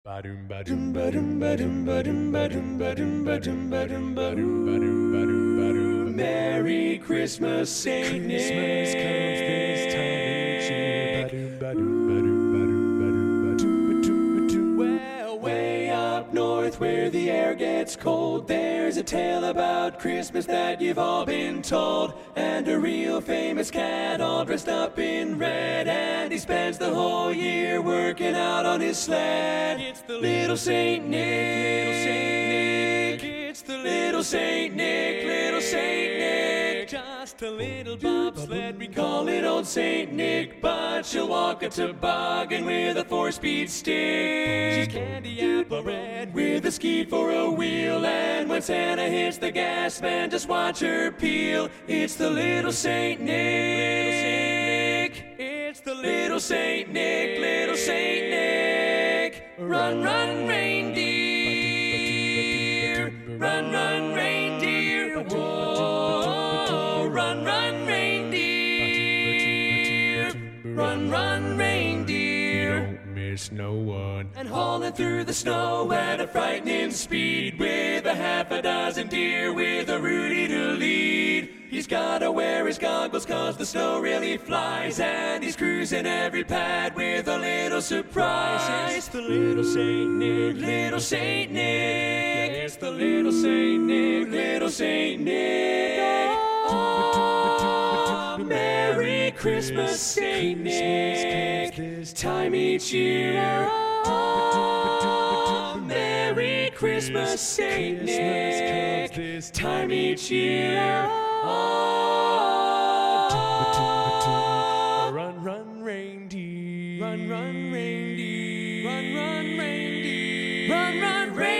Ba-doom ba-doom ba-doom ba-doom ba-doom ba-doom ba-doom ba-doom ba-doom ba-doom ba-doom ba-doom ba-doom. Merry Christmas, Saint Nick. Christmas comes this time each year. Ba-doom ba-doom ba-doom ba-doom ba-doom ba-doom ba-doom. Well, way up north where the air gets cold, there's a tale about Christmas that you've all been told. And a real famous cat all dressed up in red, and he spends the whole year working out on his sled. It's the little Saint Nick, little Saint Nick. It's the little Saint Nick, little Saint Nick. Just a little bobsled, we call it old Saint Nick, but she'll walk a toboggan with a 4-speed stick. She's candy apple red with a ski for a wheel, and when Santa hits the gas, man, just watch her peel. It's the little Saint Nick. It's the little Saint Nick, little Saint Nick. Run, run, reindeer. Run, run, reindeer. Whoa. Run, run, reindeer. Run, run, reindeer. Don't miss no one. And hauling through the snow at a frightening speed, with a half a dozen deer with a Rudy to lead. He's gotta wear his goggles 'cause the snow really flies, and he's cruising every pad with a little surprise. It's the little Saint Nick, little Saint Nick. It's the little Saint Nick, little Saint Nick. Oh, Merry Christmas, Saint Nick. This time each year. Oh, Merry Christmas, Saint Nick. This time each year. Oh, run, run, reindeer. Run, run, reindeer. Run, run, reindeer. Run, run, reindeer.